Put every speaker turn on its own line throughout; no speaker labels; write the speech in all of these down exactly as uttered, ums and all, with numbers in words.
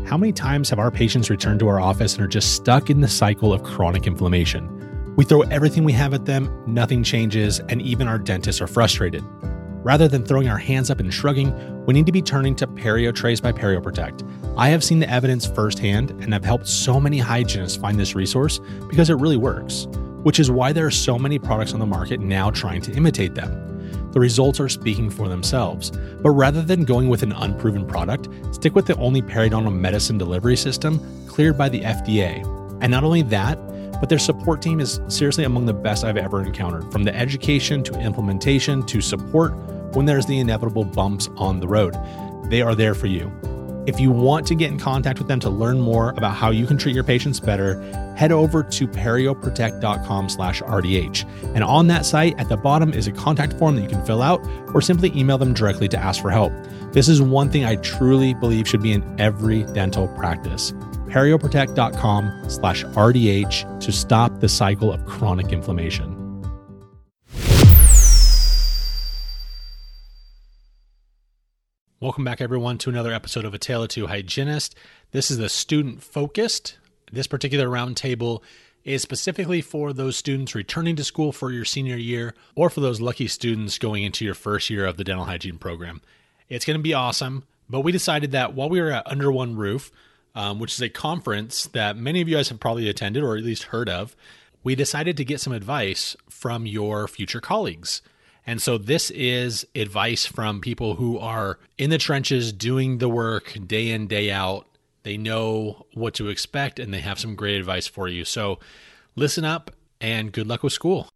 How many times have our patients returned to our office and are just stuck in the cycle of chronic inflammation? We throw everything we have at them, nothing changes, and even our dentists are frustrated. Rather than throwing our hands up and shrugging, we need to be turning to Perio Trays by PerioProtect. I have seen the evidence firsthand and have helped so many hygienists find this resource because it really works, which is why there are so many products on the market now trying to imitate them. The results are speaking for themselves, but rather than going with an unproven product, stick with the only periodontal medicine delivery system cleared by the F D A. And not only that, but their support team is seriously among the best I've ever encountered, from the education to implementation to support when there's the inevitable bumps on the road. They are there for you. If you want to get in contact with them to learn more about how you can treat your patients better, head over to perioprotect.com slash RDH. And on that site, at the bottom is a contact form that you can fill out or simply email them directly to ask for help. This is one thing I truly believe should be in every dental practice. perioprotect.com slash RDH to stop the cycle of chronic inflammation. Welcome back, everyone, to another episode of A Tale of Two Hygienists. This is the student-focused. This particular roundtable is specifically for those students returning to school for your senior year or for those lucky students going into your first year of the dental hygiene program. It's going to be awesome, but we decided that while we were at Under One Roof, um, which is a conference that many of you guys have probably attended or at least heard of, we decided to get some advice from your future colleagues. And so this is advice from people who are in the trenches doing the work day in, day out. They know what to expect and they have some great advice for you. So listen up and good luck with school.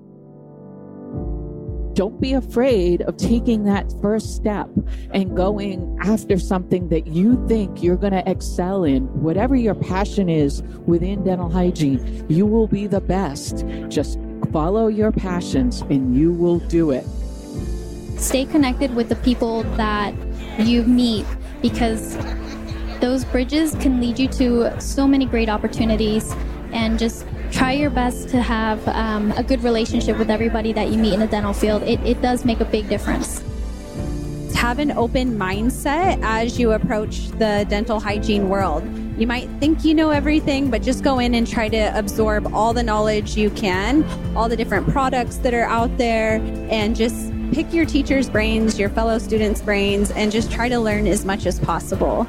Don't be afraid of taking that first step and going after something that you think you're going to excel in. Whatever your passion is within dental hygiene, you will be the best. Just follow your passions and you will do it.
Stay connected with the people that you meet, because those bridges can lead you to so many great opportunities, and just try your best to have um, a good relationship with everybody that you meet in the dental field. It, it does make a big difference.
Have an open mindset as you approach the dental hygiene world. You might think you know everything, but just go in and try to absorb all the knowledge you can, all the different products that are out there, and just pick your teacher's brains, your fellow students' brains, and just try to learn as much as possible.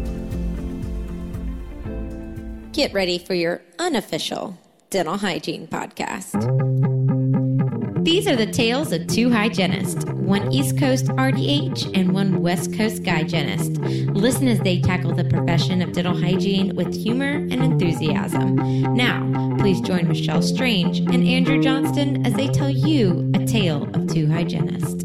Get ready for your unofficial dental hygiene podcast. These are the tales of two hygienists, one East Coast R D H and one West Coast hygienist. Listen as they tackle the profession of dental hygiene with humor and enthusiasm. Now, please join Michelle Strange and Andrew Johnston as they tell you a tale of two hygienists.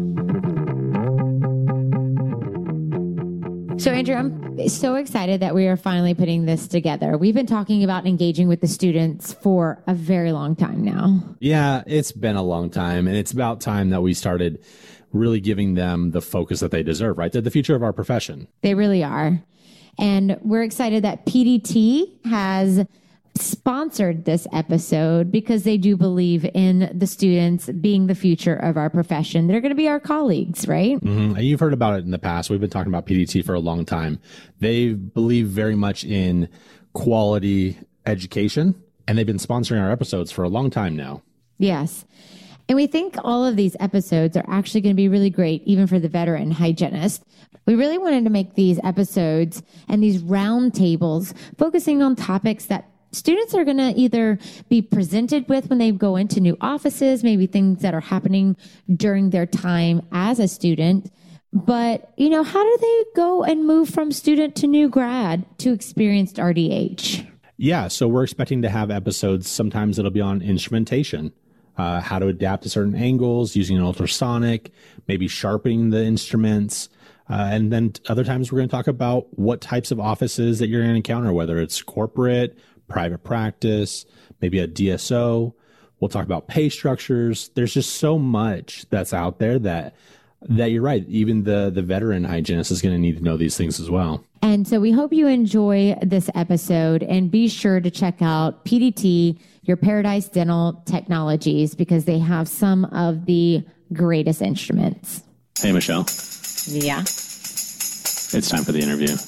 So, Andrew, I'm so excited that we are finally putting this together. We've been talking about engaging with the students for a very long time now.
Yeah, it's been a long time, and it's about time that we started really giving them the focus that they deserve, right? They're the future of our profession.
They really are. And we're excited that P D T has sponsored this episode because they do believe in the students being the future of our profession. They're going to be our colleagues, right?
Mm-hmm. You've heard about it in the past. We've been talking about P D T for a long time. They believe very much in quality education, and they've been sponsoring our episodes for a long time now.
Yes. And we think all of these episodes are actually going to be really great, even for the veteran hygienist. We really wanted to make these episodes and these round tables focusing on topics that students are going to either be presented with when they go into new offices, maybe things that are happening during their time as a student. But, you know, how do they go and move from student to new grad to experienced R D H?
Yeah, so we're expecting to have episodes. Sometimes it'll be on instrumentation, uh, how to adapt to certain angles, using an ultrasonic, maybe sharpening the instruments. Uh, and then other times we're going to talk about what types of offices that you're going to encounter, whether it's corporate, private practice, maybe a D S O. We'll talk about pay structures. There's just so much that's out there that that you're right. Even the, the veteran hygienist is going to need to know these things as well.
And so we hope you enjoy this episode, and be sure to check out P D T, your Paradise Dental Technologies, because they have some of the greatest instruments.
Hey, Michelle.
Yeah.
It's time for the interview.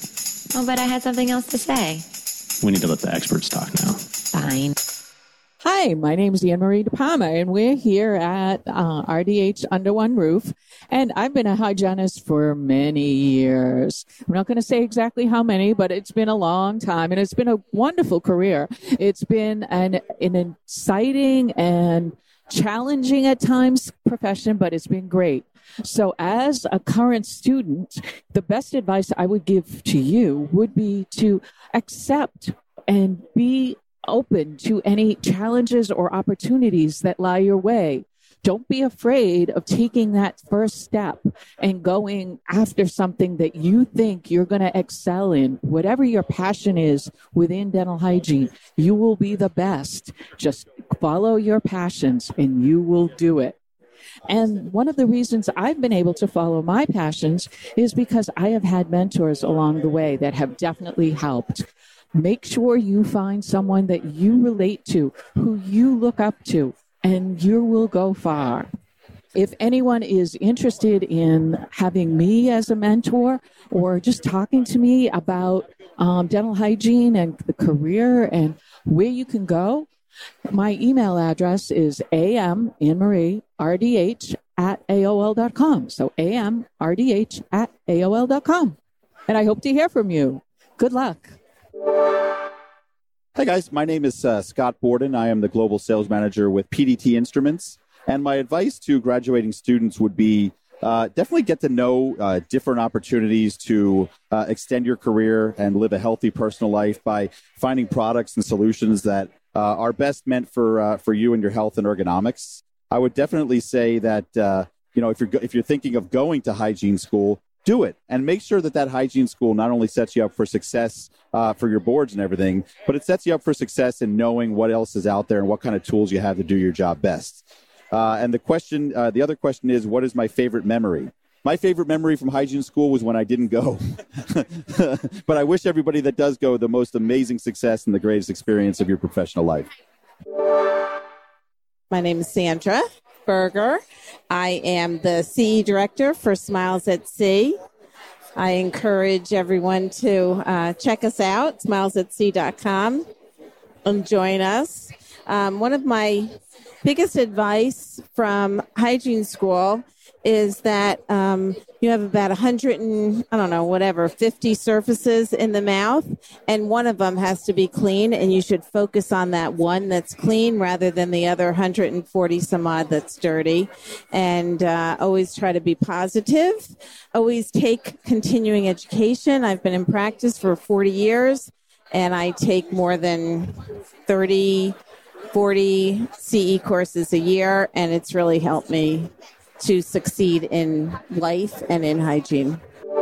Oh, but I had something else to say.
We need to let the experts talk now.
Fine.
Hi, my name is Anne Marie DePalma, and we're here at uh, R D H Under One Roof. And I've been a hygienist for many years. I'm not going to say exactly how many, but it's been a long time, and it's been a wonderful career. It's been an, an exciting and challenging at times profession, but it's been great. So as a current student, the best advice I would give to you would be to accept and be open to any challenges or opportunities that lie your way. Don't be afraid of taking that first step and going after something that you think you're going to excel in. Whatever your passion is within dental hygiene, you will be the best. Just follow your passions and you will do it. And one of the reasons I've been able to follow my passions is because I have had mentors along the way that have definitely helped. Make sure you find someone that you relate to, who you look up to, and you will go far. If anyone is interested in having me as a mentor or just talking to me about um, dental hygiene and the career and where you can go, my email address is amannmarierdh at A O L dot com. So amrdh at A O L dot com. And I hope to hear from you. Good luck.
Hi, guys. My name is uh, Scott Borden. I am the Global Sales Manager with P D T Instruments. And my advice to graduating students would be uh, definitely get to know uh, different opportunities to uh, extend your career and live a healthy personal life by finding products and solutions that uh, are best meant for uh, for you and your health and ergonomics. I would definitely say that, uh, you know, if you're, if you're thinking of going to hygiene school, do it and make sure that that hygiene school not only sets you up for success uh, for your boards and everything, but it sets you up for success in knowing what else is out there and what kind of tools you have to do your job best. Uh, and the question, uh, the other question is, what is my favorite memory? My favorite memory from hygiene school was when I didn't go. But I wish everybody that does go the most amazing success and the greatest experience of your professional life.
My name is Sandra Berger. I am the C E Director for Smiles at Sea. I encourage everyone to uh, check us out, smiles at sea dot com, and join us. Um, one of my biggest advice from hygiene school is that um, you have about one hundred and, I don't know, whatever, fifty surfaces in the mouth, and one of them has to be clean, and you should focus on that one that's clean rather than the other one hundred forty some odd that's dirty. And uh, always try to be positive. Always take continuing education. I've been in practice for forty years, and I take more than thirty, forty C E courses a year, and it's really helped me to succeed in life and in hygiene.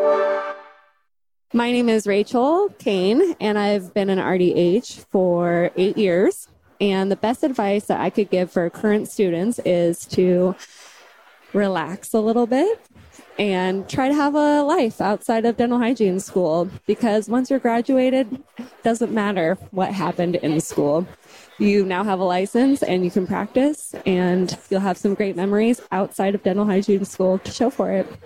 My name is Rachel Kane, and I've been in R D H for eight years. And the best advice that I could give for current students is to relax a little bit and try to have a life outside of dental hygiene school, because once you're graduated, it doesn't matter what happened in school. You now have a license and you can practice, and you'll have some great memories outside of dental hygiene school to show for it.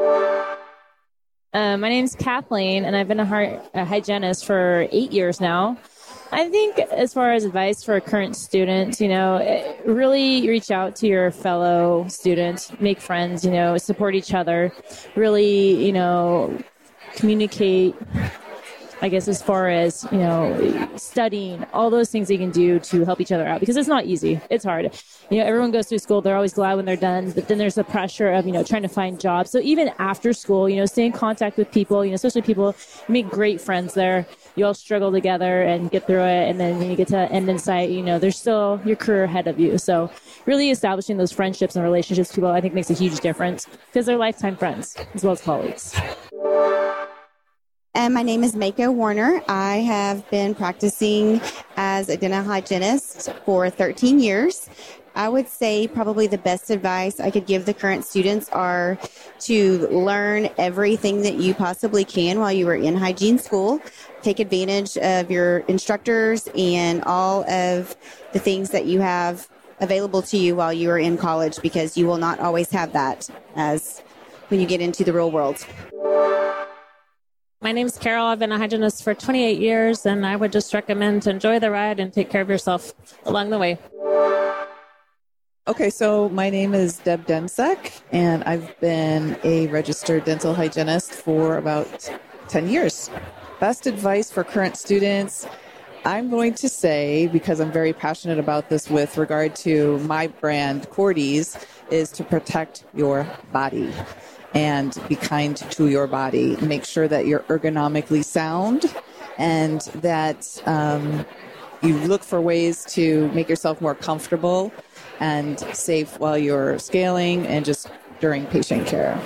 Uh, my name's Kathleen, and I've been a, heart, a hygienist for eight years now. I think as far as advice for current students, you know, really reach out to your fellow students, make friends, you know, support each other, really, you know, communicate, I guess, as far as, you know, studying, all those things you can do to help each other out, because it's not easy. It's hard. You know, everyone goes through school. They're always glad when they're done, but then there's the pressure of, you know, trying to find jobs. So even after school, you know, stay in contact with people, you know, especially people, you make great friends there. You all struggle together and get through it. And then when you get to end in sight, you know, there's still your career ahead of you. So really establishing those friendships and relationships with people, I think, makes a huge difference, because they're lifetime friends as well as colleagues.
And my name is Mako Warner. I have been practicing as a dental hygienist for thirteen years. I would say probably the best advice I could give the current students are to learn everything that you possibly can while you are in hygiene school. Take advantage of your instructors and all of the things that you have available to you while you are in college, because you will not always have that as when you get into the real world.
My name's Carol. I've been a hygienist for twenty-eight years, and I would just recommend to enjoy the ride and take care of yourself along the way.
Okay, so my name is Deb Demsek, and I've been a registered dental hygienist for about ten years. Best advice for current students, I'm going to say, because I'm very passionate about this with regard to my brand, Cordy's, is to protect your body and be kind to your body. Make sure that you're ergonomically sound and that um, you look for ways to make yourself more comfortable and safe while you're scaling and just during patient care.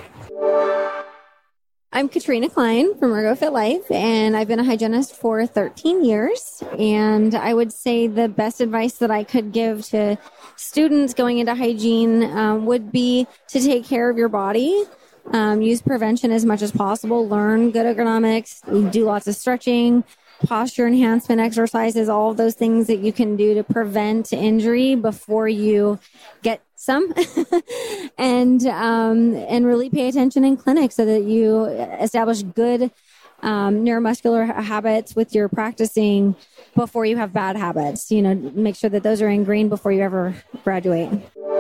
I'm Katrina Klein from ErgoFit Life, and I've been a hygienist for thirteen years. And I would say the best advice that I could give to students going into hygiene um, would be to take care of your body. Um, use prevention as much as possible. Learn good ergonomics. Do lots of stretching, posture enhancement exercises, all of those things that you can do to prevent injury before you get some. and um, and really pay attention in clinic so that you establish good um, neuromuscular habits with your practicing before you have bad habits. You know, make sure that those are ingrained before you ever graduate.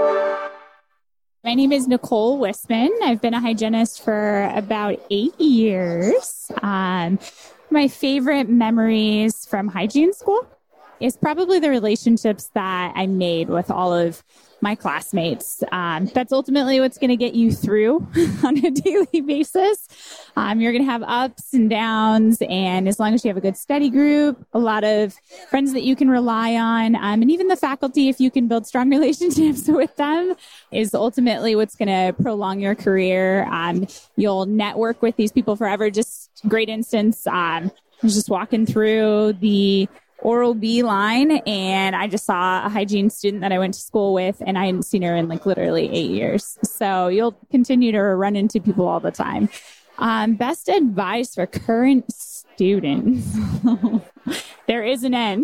My name is Nicole Wisman. I've been a hygienist for about eight years. Um, my favorite memories from hygiene school is probably the relationships that I made with all of my classmates. Um, that's ultimately what's going to get you through on a daily basis. Um, you're going to have ups and downs, and as long as you have a good study group, a lot of friends that you can rely on, um, and even the faculty, if you can build strong relationships with them, is ultimately what's going to prolong your career. Um, you'll network with these people forever. Just great instance. Um, I was just walking through the Oral-B line, and I just saw a hygiene student that I went to school with, and I hadn't seen her in like literally eight years. So you'll continue to run into people all the time. Um, best advice for current students. There is an end.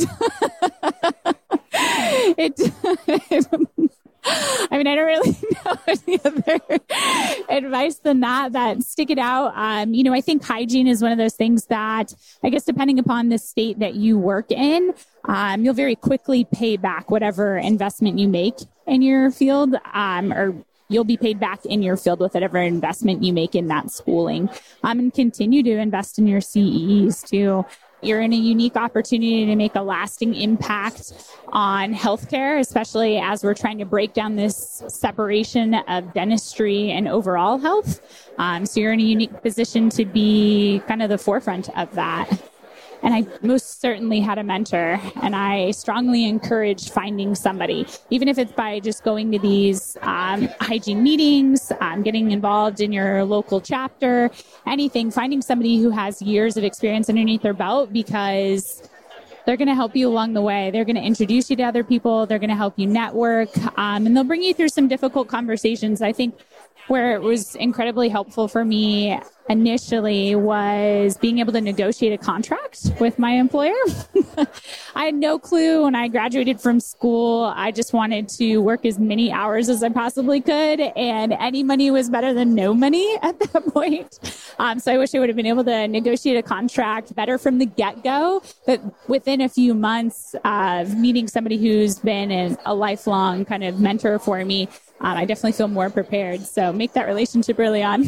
it, it I mean, I don't really know any other advice than that, that stick it out. Um, you know, I think hygiene is one of those things that, I guess, depending upon the state that you work in, um, you'll very quickly pay back whatever investment you make in your field, um, or you'll be paid back in your field with whatever investment you make in that schooling, um, and continue to invest in your C E Es too. You're in a unique opportunity to make a lasting impact on healthcare, especially as we're trying to break down this separation of dentistry and overall health. Um, so you're in a unique position to be kind of the forefront of that. And I most certainly had a mentor, and I strongly encourage finding somebody, even if it's by just going to these um, hygiene meetings, um, getting involved in your local chapter, anything, finding somebody who has years of experience underneath their belt, because they're going to help you along the way. They're going to introduce you to other people. They're going to help you network, um, and they'll bring you through some difficult conversations. I think where it was incredibly helpful for me initially was being able to negotiate a contract with my employer. I had no clue when I graduated from school. I just wanted to work as many hours as I possibly could, and any money was better than no money at that point. Um, so I wish I would have been able to negotiate a contract better from the get-go, but within a few months of meeting somebody who's been an, a lifelong kind of mentor for me, um, I definitely feel more prepared. So make that relationship early on.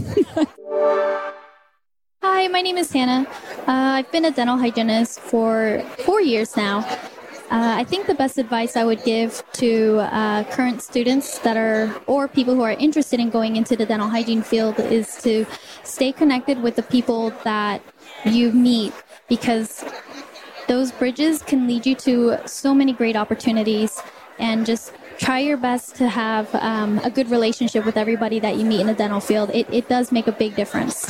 Hi, my name is Hannah. Uh, I've been a dental hygienist for four years now. Uh, I think the best advice I would give to uh, current students that are, or people who are interested in going into the dental hygiene field, is to stay connected with the people that you meet, because those bridges can lead you to so many great opportunities, and just try your best to have um, a good relationship with everybody that you meet in the dental field. It, it does make a big difference.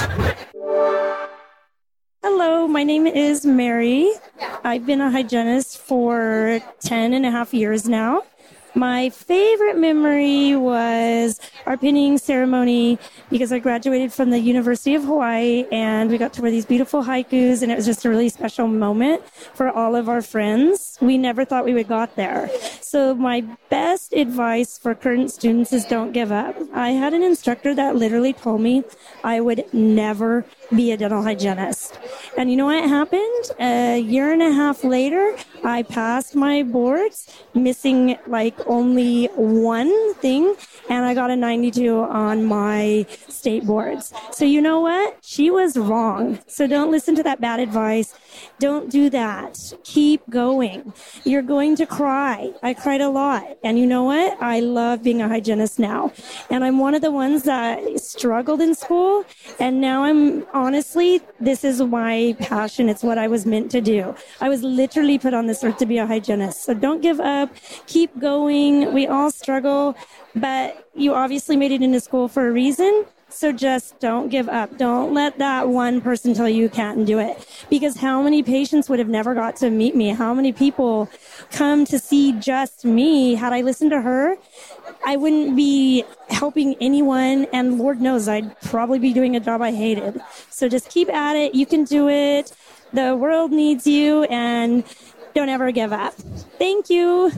Hello, my name is Mary. I've been a hygienist for ten and a half years now. My favorite memory was our pinning ceremony because I graduated from the University of Hawaii and we got to wear these beautiful haikus, and it was just a really special moment for all of our friends. We never thought we would got there. So my best advice for current students is don't give up. I had an instructor that literally told me I would never be a dental hygienist. And you know what happened? A year and a half later, I passed my boards, missing like only one thing, and I got a ninety-two on my state boards. So you know what? She was wrong. So don't listen to that bad advice. Don't do that. Keep going. You're going to cry. I cried a lot. And you know what? I love being a hygienist now. And I'm one of the ones that struggled in school. And now I'm honestly, this is my passion. It's what I was meant to do. I was literally put on this earth to be a hygienist. So don't give up. Keep going. We all struggle, but you obviously made it into school for a reason. So just don't give up. Don't let that one person tell you you can't do it. Because how many patients would have never got to meet me? How many people come to see just me? Had I listened to her, I wouldn't be helping anyone. And Lord knows I'd probably be doing a job I hated. So just keep at it. You can do it. The world needs you, and don't ever give up. Thank you.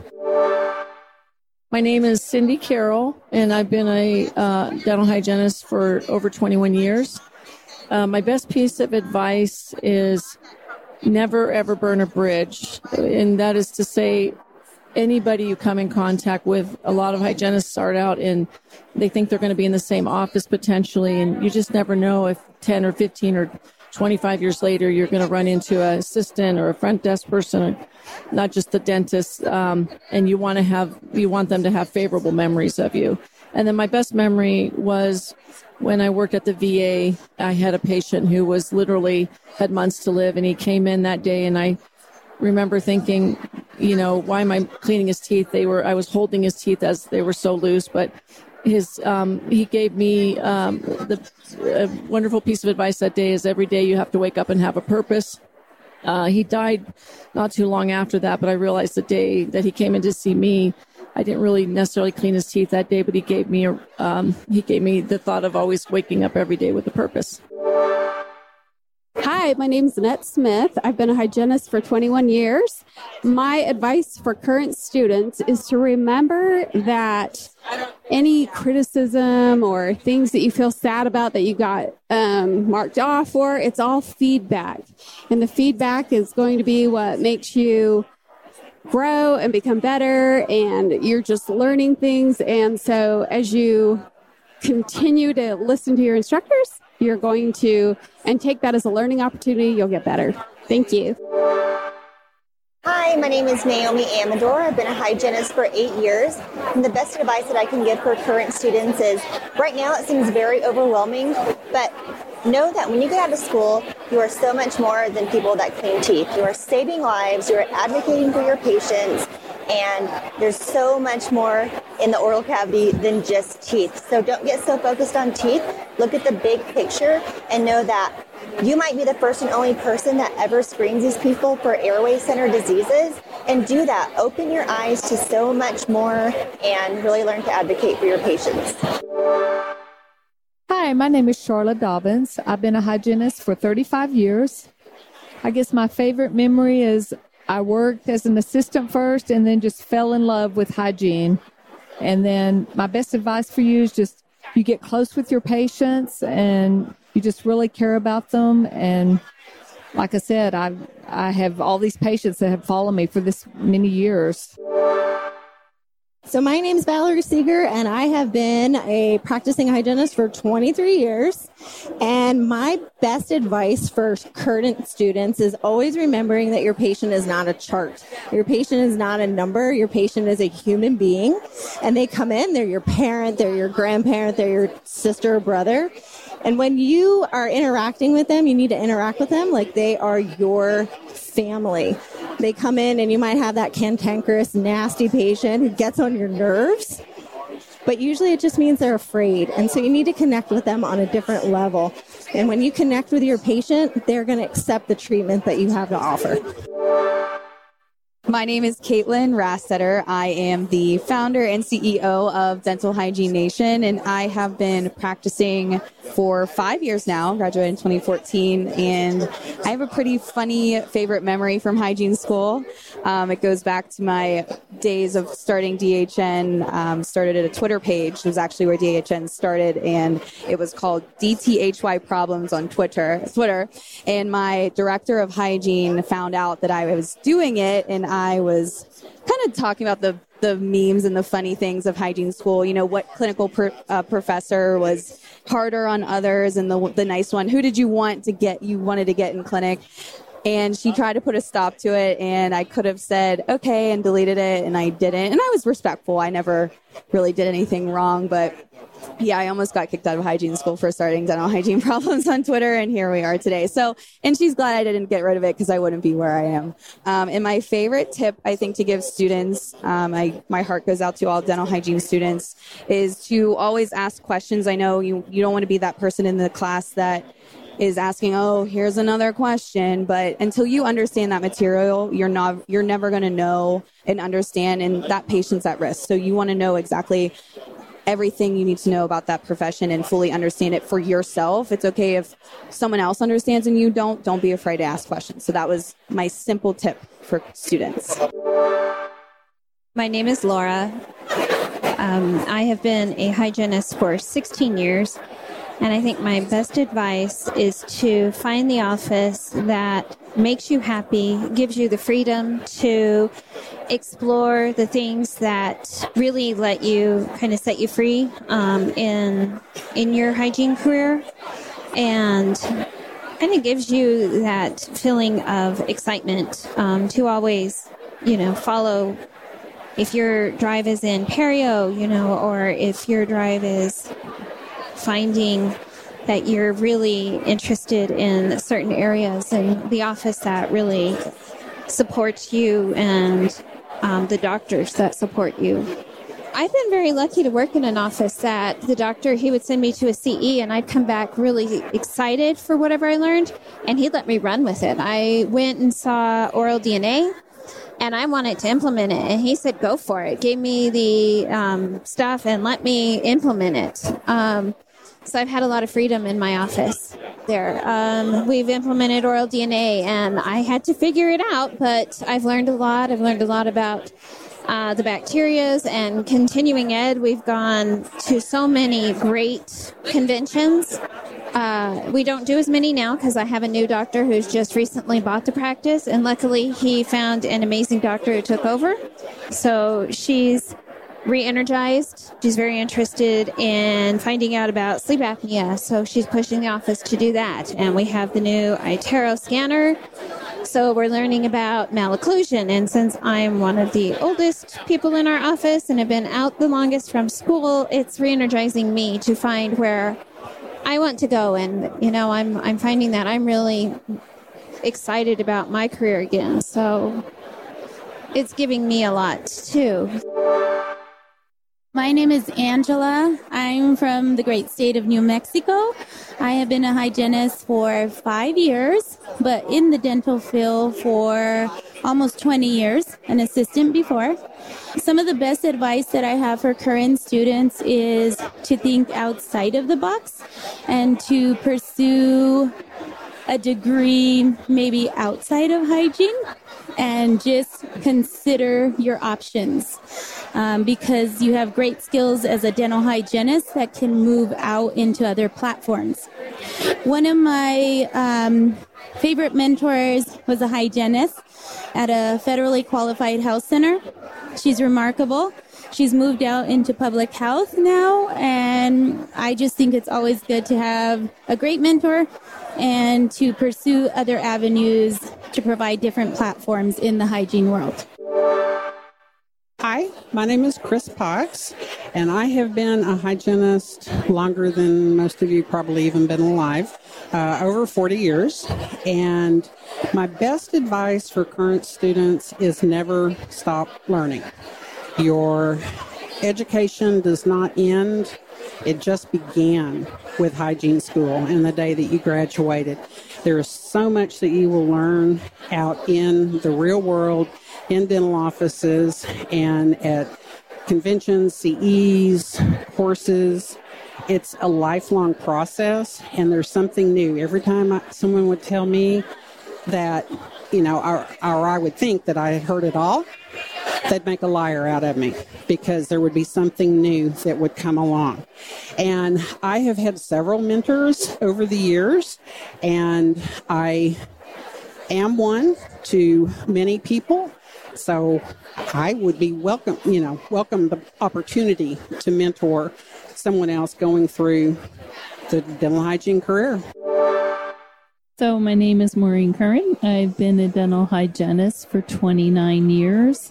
My name is Cindy Carroll, and I've been a uh, dental hygienist for over twenty-one years. Uh, my best piece of advice is never, ever burn a bridge. And that is to say, anybody you come in contact with, a lot of hygienists start out and they think they're going to be in the same office potentially, and you just never know if ten or fifteen or twenty-five years later you're going to run into an assistant or a front desk person, or not just the dentist, um, and you want to have you want them to have favorable memories of you. And then my best memory was when I worked at the V A. I had a patient who was literally had months to live, and he came in that day, and I remember thinking, you know, why am I cleaning his teeth? They were I was holding his teeth as they were so loose, but his um, he gave me um, the a wonderful piece of advice that day is every day you have to wake up and have a purpose. Uh, he died not too long after that, but I realized the day that he came in to see me, I didn't really necessarily clean his teeth that day, but he gave me a, um, he gave me the thought of always waking up every day with a purpose.
Hi, my name is Annette Smith. I've been a hygienist for twenty-one years. My advice for current students is to remember that any criticism or things that you feel sad about that you got um, marked off for, it's all feedback. And the feedback is going to be what makes you grow and become better, and you're just learning things. And so as you continue to listen to your instructors, you're going to, and take that as a learning opportunity, you'll get better. Thank you.
Hi, my name is Naomi Amador. I've been a hygienist for eight years. And the best advice that I can give for current students is, right now it seems very overwhelming, but know that when you get out of school, you are so much more than people that clean teeth. You are saving lives, you are advocating for your patients, and there's so much more in the oral cavity than just teeth. So don't get so focused on teeth. Look at the big picture and know that you might be the first and only person that ever screens these people for airway center diseases. And do that. Open your eyes to so much more and really learn to advocate for your patients.
Hi, my name is Charlotte Dobbins. I've been a hygienist for thirty-five years. I guess my favorite memory is I worked as an assistant first and then just fell in love with hygiene. And then my best advice for you is just you get close with your patients and you just really care about them. And like I said, I I have all these patients that have followed me for this many years.
So my name is Valerie Seeger, and I have been a practicing hygienist for twenty-three years. And my best advice for current students is always remembering that your patient is not a chart. Your patient is not a number. Your patient is a human being. And they come in, they're your parent, they're your grandparent, they're your sister or brother. And when you are interacting with them, you need to interact with them like they are your family. They come in and you might have that cantankerous, nasty patient who gets on your nerves, but usually it just means they're afraid. And so you need to connect with them on a different level. And when you connect with your patient, they're going to accept the treatment that you have to offer.
My name is Caitlin Rassetter. I am the founder and C E O of Dental Hygiene Nation, and I have been practicing for five years now, graduated in twenty fourteen, and I have a pretty funny favorite memory from hygiene school. Um, it goes back to my days of starting D H N, um, started at a Twitter page. It was actually where D H N started, and it was called D T H Y Problems on Twitter. Twitter, and my director of hygiene found out that I was doing it, and I was kind of talking about the the memes and the funny things of hygiene school. You know, what clinical per, uh, professor was harder on others, and the the nice one. Who did you want to get? You wanted to get in clinic. And she tried to put a stop to it, and I could have said, okay, and deleted it, and I didn't. And I was respectful. I never really did anything wrong, but yeah, I almost got kicked out of hygiene school for starting dental hygiene problems on Twitter, and here we are today. So, and she's glad I didn't get rid of it because I wouldn't be where I am. Um, and my favorite tip, I think, to give students, um, I, my heart goes out to all dental hygiene students, is to always ask questions. I know you, you don't want to be that person in the class that is asking, oh, here's another question. But until you understand that material, you're not, you're never going to know and understand, and that patient's at risk. So you want to know exactly everything you need to know about that profession and fully understand it for yourself. It's okay if someone else understands and you don't. Don't be afraid to ask questions. So that was my simple tip for students.
My name is Laura. Um, I have been a hygienist for sixteen years. And I think my best advice is to find the office that makes you happy, gives you the freedom to explore the things that really let you kind of set you free um, in in your hygiene career, and kind of gives you that feeling of excitement um, to always, you know, follow. If your drive is in perio, you know, or if your drive is finding that you're really interested in certain areas, and the office that really supports you, and um, the doctors that support you. I've been very lucky to work in an office that the doctor, he would send me to a C E, and I'd come back really excited for whatever I learned, and he'd let me run with it. I went and saw oral D N A, and I wanted to implement it, and he said, go for it. Gave me the um, stuff and let me implement it. Um, So I've had a lot of freedom in my office there. Um, we've implemented oral D N A, and I had to figure it out, but I've learned a lot. I've learned a lot about uh, the bacterias and continuing ed. We've gone to so many great conventions. Uh, we don't do as many now because I have a new doctor who's just recently bought the practice, and luckily he found an amazing doctor who took over. So she's re-energized. She's very interested in finding out about sleep apnea, so she's pushing the office to do that. And we have the new iTero scanner, so we're learning about malocclusion. And since I'm one of the oldest people in our office and have been out the longest from school, it's re-energizing me to find where I want to go. And, you know, I'm I'm finding that I'm really excited about my career again. So it's giving me a lot, too.
My name is Angela. I'm from the great state of New Mexico. I have been a hygienist for five years, but in the dental field for almost twenty years, an assistant before. Some of the best advice that I have for current students is to think outside of the box and to pursue a degree maybe outside of hygiene, and just consider your options um, because you have great skills as a dental hygienist that can move out into other platforms. One of my um, favorite mentors was a hygienist at a federally qualified health center. She's remarkable. She's moved out into public health now, and I just think it's always good to have a great mentor and to pursue other avenues to provide different platforms in the hygiene world.
Hi, my name is Chris Potts, and I have been a hygienist longer than most of you probably even been alive, uh, over forty years. And my best advice for current students is never stop learning. Your education does not end. It just began with hygiene school and the day that you graduated. There's so much that you will learn out in the real world, in dental offices, and at conventions, C Es, courses. It's a lifelong process, and there's something new. Every time I, someone would tell me that, you know, or, or I would think that I had heard it all, they'd make a liar out of me, because there would be something new that would come along. And I have had several mentors over the years, and I am one to many people. So I would be welcome, you know, welcome the opportunity to mentor someone else going through the dental hygiene career.
So my name is Maureen Curran. I've been a dental hygienist for twenty-nine years.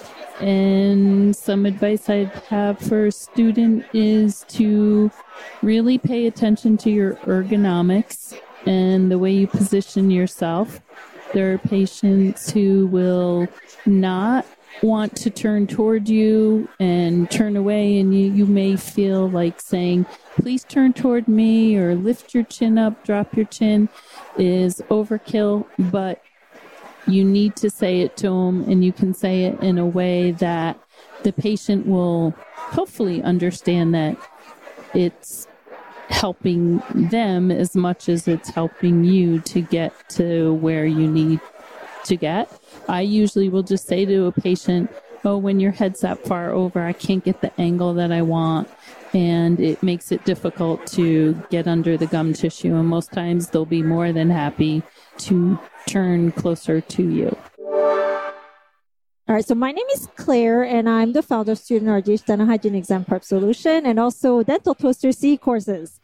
And some advice I'd have for a student is to really pay attention to your ergonomics and the way you position yourself. There are patients who will not want to turn toward you and turn away, and you, you may feel like saying, please turn toward me, or lift your chin up, drop your chin, is overkill, but you need to say it to them, and you can say it in a way that the patient will hopefully understand that it's helping them as much as it's helping you to get to where you need to get. I usually will just say to a patient, oh, when your head's that far over, I can't get the angle that I want. And it makes it difficult to get under the gum tissue. And most times they'll be more than happy to turn closer to you.
All right, so my name is Claire, and I'm the founder of Student R G H Dental Hygiene Exam Prep Solution, and also Dental Toaster C courses.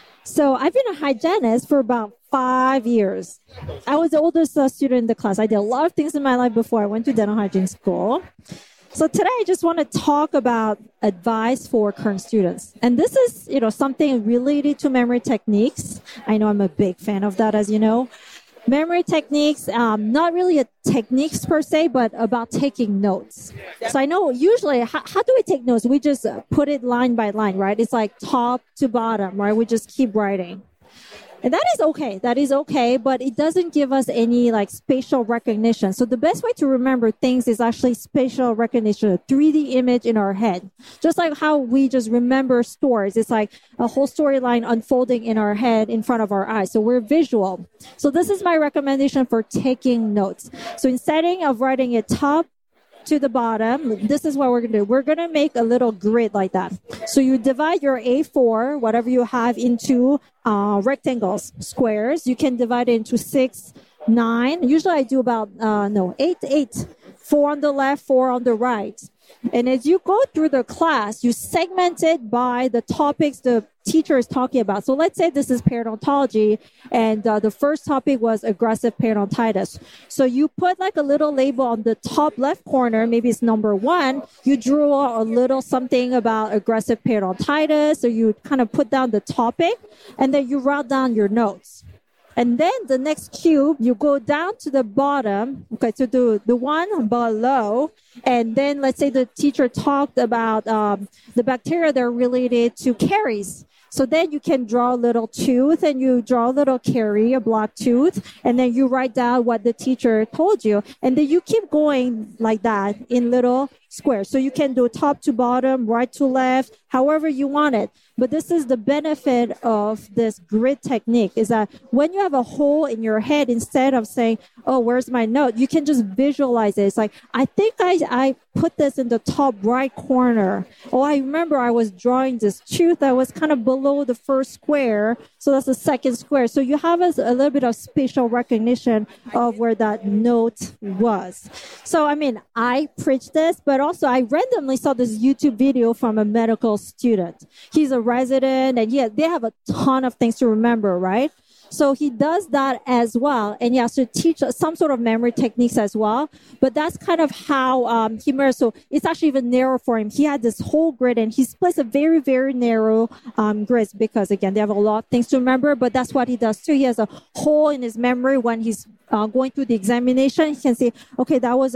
So I've been a hygienist for about five years. I was the oldest uh, student in the class. I did a lot of things in my life before I went to dental hygiene school. So today I just want to talk about advice for current students. And this is, you know, something related to memory techniques. I know I'm a big fan of that, as you know. Memory techniques, um, not really a techniques per se, but about taking notes. So I know usually, how, how do we take notes? We just put it line by line, right? It's like top to bottom, right? We just keep writing. And that is okay. That is okay, but it doesn't give us any like spatial recognition. So the best way to remember things is actually spatial recognition, a three D image in our head. Just like how we just remember stories. It's like a whole storyline unfolding in our head in front of our eyes. So we're visual. So this is my recommendation for taking notes. So instead of writing it top to the bottom, this is what we're going to do. We're going to make a little grid like that. So you divide your A four, whatever you have, into uh, rectangles, squares. You can divide it into six, nine. Usually I do about, uh, no, eight, eight. Four on the left, four on the right. And as you go through the class, you segment it by the topics the teacher is talking about. So let's say this is periodontology, and uh, the first topic was aggressive periodontitis. So you put like a little label on the top left corner, maybe it's number one. You drew a little something about aggressive periodontitis, so you kind of put down the topic, and then you write down your notes. And then the next cube, you go down to the bottom, okay, to the, the one below. And then let's say the teacher talked about um, the bacteria that are related to caries. So then you can draw a little tooth, and you draw a little carie, a block tooth, and then you write down what the teacher told you. And then you keep going like that in little squares. So you can do top to bottom, right to left, however you want it. But this is the benefit of this grid technique, is that when you have a hole in your head, instead of saying, oh, where's my note? You can just visualize it. It's like, I think I, I put this in the top right corner. Oh, I remember I was drawing this tooth that was kind of below the first square. So that's the second square. So you have a, a little bit of spatial recognition of where that note was. So, I mean, I preach this, but also I randomly saw this YouTube video from a medical student. He's a resident, and yeah, they have a ton of things to remember, right? So he does that as well, and he has to teach some sort of memory techniques as well. But that's kind of how um, he memorized. So it's actually even narrow for him. He had this whole grid, and he splits a very, very narrow um, grid because, again, they have a lot of things to remember. But that's what he does too. He has a hole in his memory when he's uh, going through the examination. He can say, okay, that was around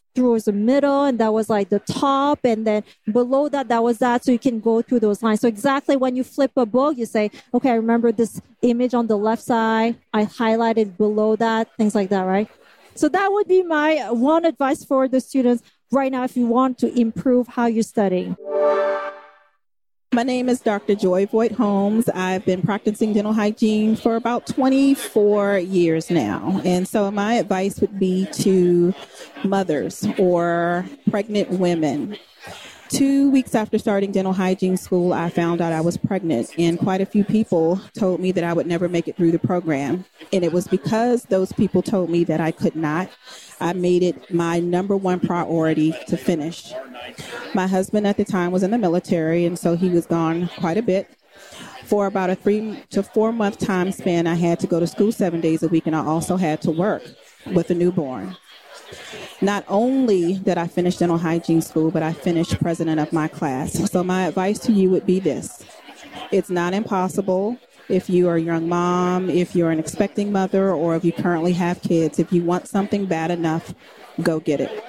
towards the middle, and that was like the top, and then below that, that was that. So you can go through those lines. So exactly when you flip a book, you say, okay, I remember this image on the left side. I highlighted below that, things like that, right? So that would be my one advice for the students right now if you want to improve how you study.
My name is Doctor Joy Voigt Holmes. I've been practicing dental hygiene for about twenty-four years now. And so my advice would be to mothers or pregnant women. Two weeks after starting dental hygiene school, I found out I was pregnant, and quite a few people told me that I would never make it through the program. And it was because those people told me that I could not. I made it my number one priority to finish. My husband at the time was in the military, and so he was gone quite a bit. For about a three to four month time span, I had to go to school seven days a week, and I also had to work with a newborn. Not only did I finish dental hygiene school, but I finished president of my class. So my advice to you would be this. It's not impossible. If you are a young mom, if you're an expecting mother, or if you currently have kids, if you want something bad enough, go get it.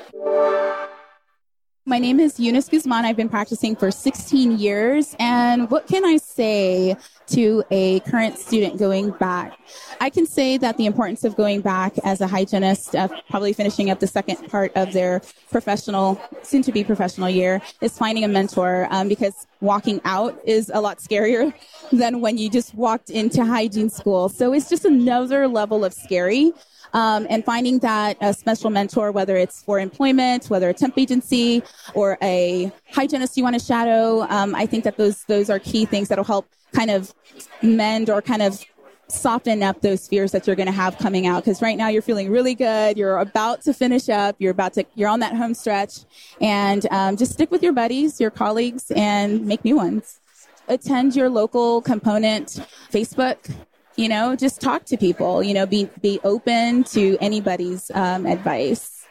My name is Eunice Guzman. I've been practicing for sixteen years. And what can I say to a current student going back? I can say that the importance of going back as a hygienist, uh, probably finishing up the second part of their professional, soon-to-be professional year, is finding a mentor, um, because walking out is a lot scarier than when you just walked into hygiene school. So it's just another level of scary. Um, and finding that a special mentor, whether it's for employment, whether a temp agency, or a hygienist you want to shadow, um, I think that those those are key things that will help kind of mend or kind of soften up those fears that you're going to have coming out. Because right now you're feeling really good. You're about to finish up. You're about to. You're on that home stretch, and um, just stick with your buddies, your colleagues, and make new ones. Attend your local component Facebook. You know, just talk to people, you know, be be open to anybody's um, advice.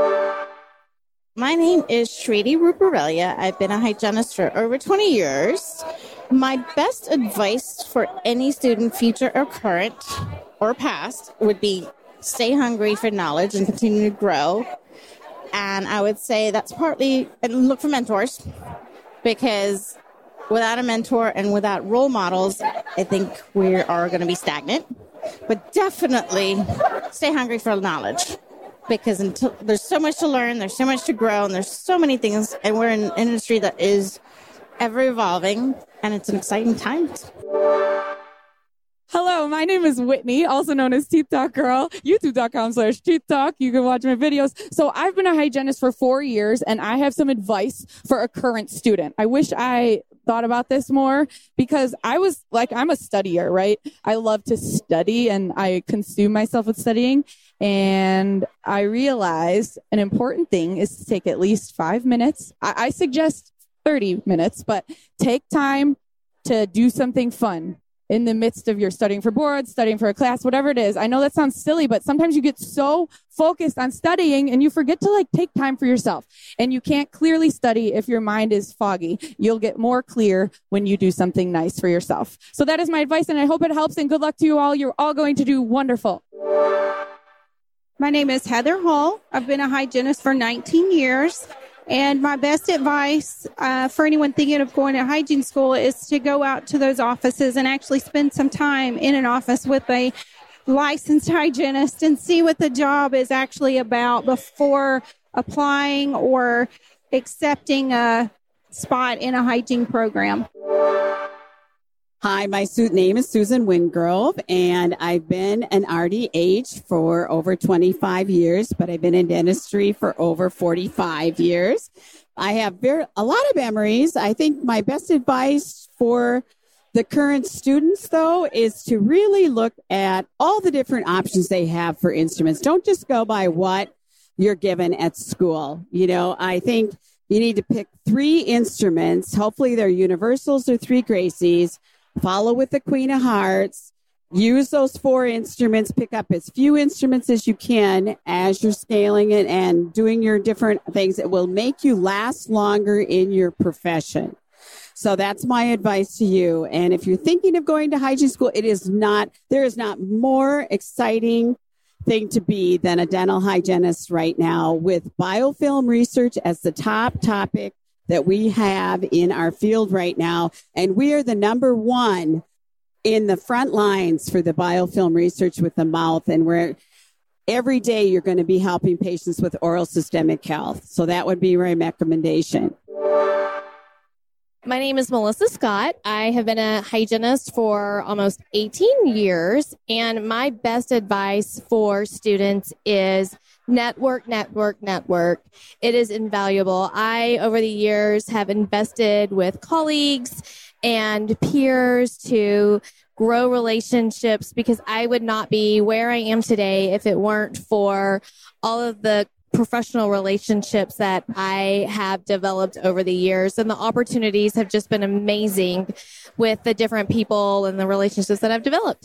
My name is Shriti Ruparelia. I've been a hygienist for over twenty years. My best advice for any student, future or current or past, would be stay hungry for knowledge and continue to grow. And I would say that's partly, and look for mentors, because without a mentor and without role models, I think we are going to be stagnant. But definitely stay hungry for knowledge, because until, there's so much to learn, there's so much to grow, and there's so many things, and we're in an industry that is ever evolving, and it's an exciting time.
Hello, my name is Whitney, also known as Teeth Talk Girl, youtube.com slash Teeth Talk. You can watch my videos. So I've been a hygienist for four years, and I have some advice for a current student. I wish I thought about this more, because I was like, I'm a studier, right? I love to study, and I consume myself with studying. And I realized an important thing is to take at least five minutes. I, I suggest thirty minutes, but take time to do something fun in the midst of your studying for boards, studying for a class, whatever it is. I know that sounds silly, but sometimes you get so focused on studying and you forget to like take time for yourself. And you can't clearly study if your mind is foggy. You'll get more clear when you do something nice for yourself. So that is my advice, and I hope it helps, and good luck to you all. You're all going to do wonderful.
My name is Heather Hall. I've been a hygienist for nineteen years. And my best advice uh, for anyone thinking of going to hygiene school is to go out to those offices and actually spend some time in an office with a licensed hygienist and see what the job is actually about before applying or accepting a spot in a hygiene program.
Hi, my suit name is Susan Wingrove, and I've been an R D H for over twenty-five years, but I've been in dentistry for over forty-five years. I have very, a lot of memories. I think my best advice for the current students, though, is to really look at all the different options they have for instruments. Don't just go by what you're given at school. You know, I think you need to pick three instruments. Hopefully they're universals or three Gracies. Follow with the Queen of Hearts. Use those four instruments. Pick up as few instruments as you can as you're scaling it and doing your different things. It will make you last longer in your profession. So that's my advice to you. And if you're thinking of going to hygiene school, it is not, there is not more exciting thing to be than a dental hygienist right now, with biofilm research as the top topic that we have in our field right now. And we are the number one in the front lines for the biofilm research with the mouth. And we're every day you're going to be helping patients with oral systemic health. So that would be my recommendation.
My name is Melissa Scott. I have been a hygienist for almost eighteen years, and my best advice for students is network, network, network. It is invaluable. I, over the years, have invested with colleagues and peers to grow relationships, because I would not be where I am today if it weren't for all of the professional relationships that I have developed over the years. And the opportunities have just been amazing with the different people and the relationships that I've developed.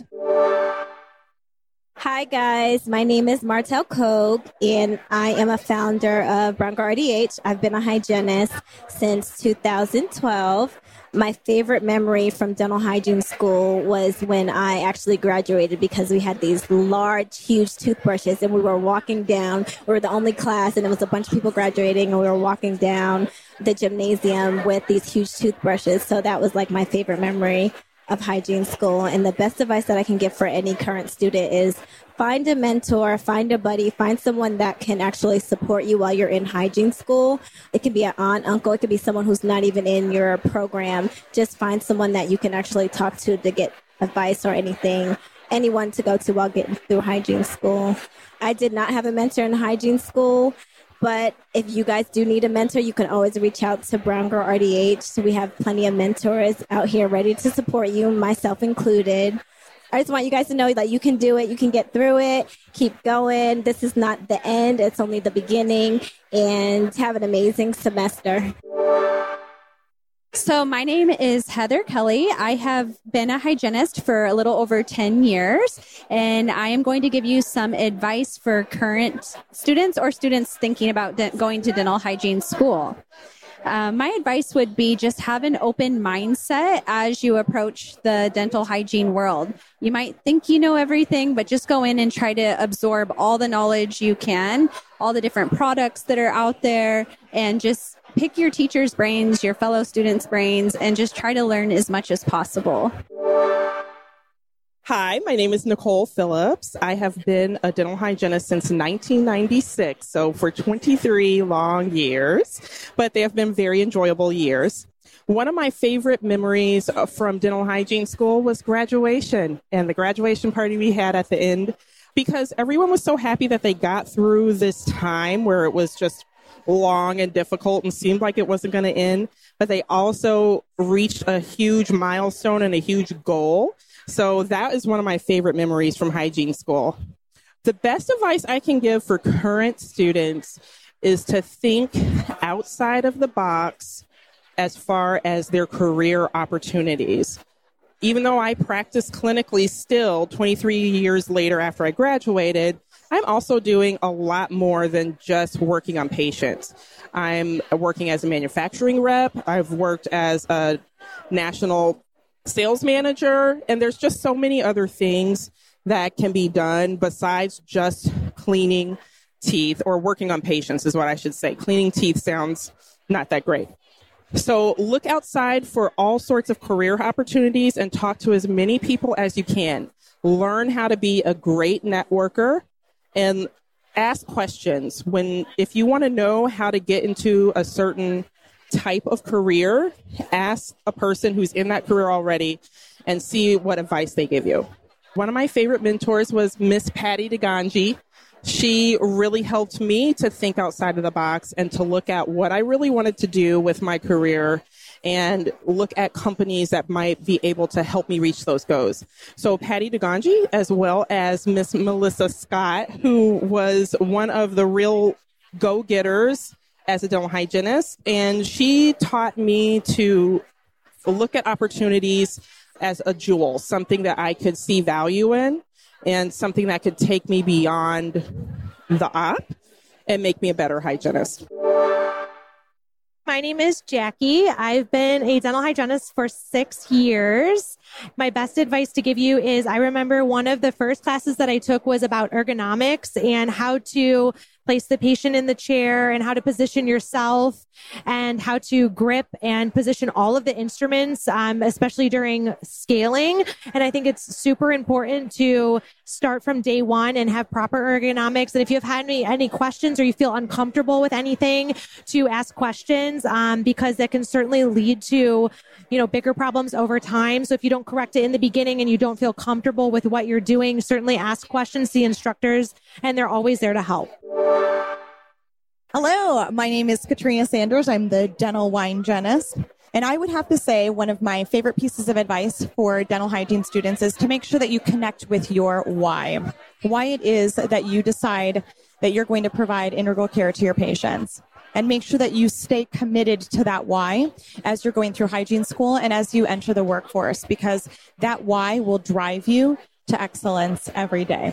Hi, guys. My name is Martel Koch, and I am a founder of Brown Girl R D H. I've been a hygienist since two thousand twelve. My favorite memory from dental hygiene school was when I actually graduated, because we had these large, huge toothbrushes, and we were walking down. We were the only class, and there was a bunch of people graduating, and we were walking down the gymnasium with these huge toothbrushes. So that was like my favorite memory of hygiene school. And the best advice that I can give for any current student is find a mentor, find a buddy, find someone that can actually support you while you're in hygiene school. It could be an aunt, uncle, it could be someone who's not even in your program. Just find someone that you can actually talk to to get advice or anything, anyone to go to while getting through hygiene school. I did not have a mentor in hygiene school, but if you guys do need a mentor, you can always reach out to Brown Girl R D H. So we have plenty of mentors out here ready to support you, myself included. I just want you guys to know that you can do it. You can get through it. Keep going. This is not the end. It's only the beginning. And have an amazing semester.
So my name is Heather Kelly. I have been a hygienist for a little over ten years, and I am going to give you some advice for current students or students thinking about de- going to dental hygiene school. Uh, my advice would be just have an open mindset as you approach the dental hygiene world. You might think you know everything, but just go in and try to absorb all the knowledge you can, all the different products that are out there, and just pick your teacher's brains, your fellow students' brains, and just try to learn as much as possible.
Hi, my name is Nicole Phillips. I have been a dental hygienist since nineteen ninety-six, so for twenty-three long years, but they have been very enjoyable years. One of my favorite memories from dental hygiene school was graduation and the graduation party we had at the end, because everyone was so happy that they got through this time where it was just long and difficult and seemed like it wasn't going to end, but they also reached a huge milestone and a huge goal. So that is one of my favorite memories from hygiene school. The best advice I can give for current students is to think outside of the box as far as their career opportunities. Even though I practice clinically still twenty-three years later after I graduated, I'm also doing a lot more than just working on patients. I'm working as a manufacturing rep. I've worked as a national sales manager, and there's just so many other things that can be done besides just cleaning teeth, or working on patients is what I should say. Cleaning teeth sounds not that great. So look outside for all sorts of career opportunities and talk to as many people as you can. Learn how to be a great networker and ask questions. When, if you want to know how to get into a certain type of career, ask a person who's in that career already and see what advice they give you. One of my favorite mentors was Miss Patty DeGanji. She really helped me to think outside of the box and to look at what I really wanted to do with my career and look at companies that might be able to help me reach those goals. So Patty DeGanji, as well as Miss Melissa Scott, who was one of the real go-getters as a dental hygienist, and she taught me to look at opportunities as a jewel, something that I could see value in and something that could take me beyond the op and make me a better hygienist.
My name is Jackie. I've been a dental hygienist for six years. My best advice to give you is I remember one of the first classes that I took was about ergonomics and how to place the patient in the chair and how to position yourself and how to grip and position all of the instruments, um, especially during scaling. And I think it's super important to start from day one and have proper ergonomics. And if you have had any, any questions or you feel uncomfortable with anything, to ask questions, um, because that can certainly lead to, you know, bigger problems over time. So if you don't correct it in the beginning and you don't feel comfortable with what you're doing, certainly ask questions to the instructors, and they're always there to help.
Hello, my name is Katrina Sanders. I'm the dental hygienist. And I would have to say one of my favorite pieces of advice for dental hygiene students is to make sure that you connect with your why. Why it is that you decide that you're going to provide integral care to your patients. And make sure that you stay committed to that why as you're going through hygiene school and as you enter the workforce, because that why will drive you to excellence every day.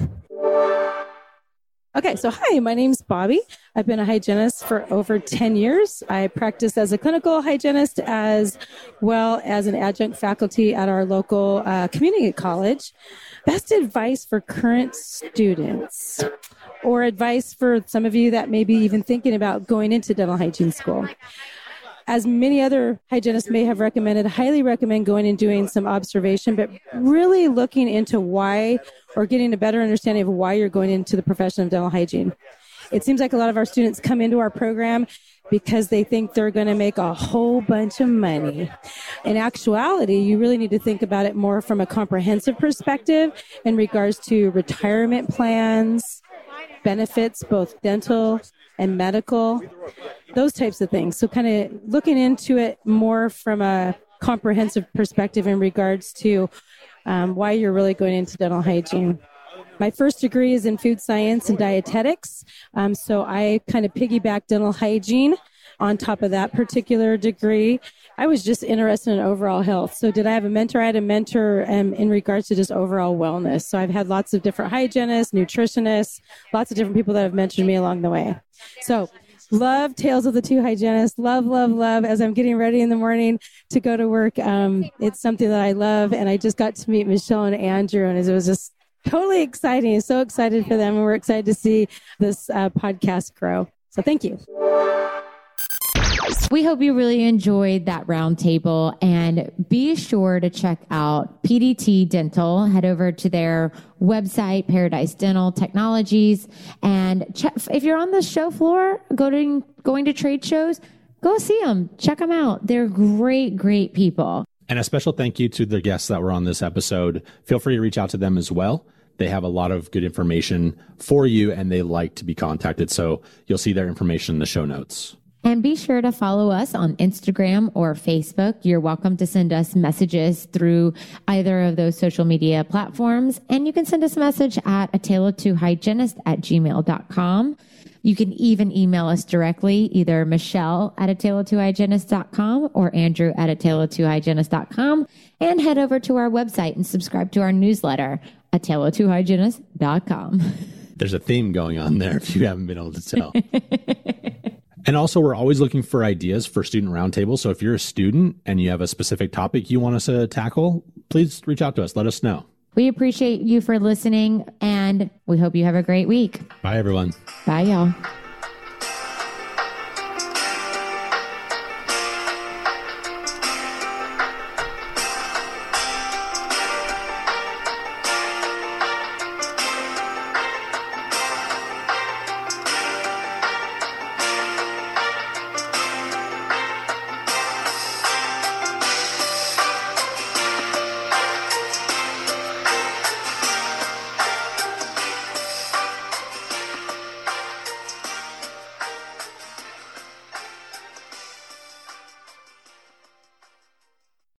Okay, so hi, my name's Bobby. I've been a hygienist for over ten years. I practice as a clinical hygienist as well as an adjunct faculty at our local uh, community college. Best advice for current students, or advice for some of you that may be even thinking about going into dental hygiene school. As many other hygienists may have recommended, I highly recommend going and doing some observation, but really looking into why, or getting a better understanding of why you're going into the profession of dental hygiene. It seems like a lot of our students come into our program because they think they're going to make a whole bunch of money. In actuality, you really need to think about it more from a comprehensive perspective in regards to retirement plans, benefits, both dental and medical, those types of things. So kind of looking into it more from a comprehensive perspective in regards to um, why you're really going into dental hygiene. My first degree is in food science and dietetics. Um, so I kind of piggyback dental hygiene on top of that particular degree. I was just interested in overall health. So did I have a mentor? I had a mentor um, in regards to just overall wellness. So I've had lots of different hygienists, nutritionists, lots of different people that have mentored me along the way. So love Tales of the Two Hygienists. Love, love, love. As I'm getting ready in the morning to go to work, um, it's something that I love. And I just got to meet Michelle and Andrew, and it was just totally exciting. So excited for them. And we're excited to see this uh, podcast grow. So thank you.
We hope you really enjoyed that roundtable, and be sure to check out P D T Dental. Head over to their website, Paradise Dental Technologies, and check, if you're on the show floor, go to, going to trade shows, go see them. Check them out. They're great, great people.
And a special thank you to the guests that were on this episode. Feel free to reach out to them as well. They have a lot of good information for you, and they like to be contacted. So you'll see their information in the show notes.
And be sure to follow us on Instagram or Facebook. You're welcome to send us messages through either of those social media platforms. And you can send us a message at a tale of two hygienist at gmail dot com. You can even email us directly, either Michelle at a tale of two hygienist dot com or Andrew at a tale of two hygienist dot com. And head over to our website and subscribe to our newsletter, a tale of two hygienist dot com.
There's a theme going on there if you haven't been able to tell. And also, we're always looking for ideas for student roundtables. So if you're a student and you have a specific topic you want us to tackle, please reach out to us. Let us know.
We appreciate you for listening, and we hope you have a great week.
Bye, everyone.
Bye, y'all.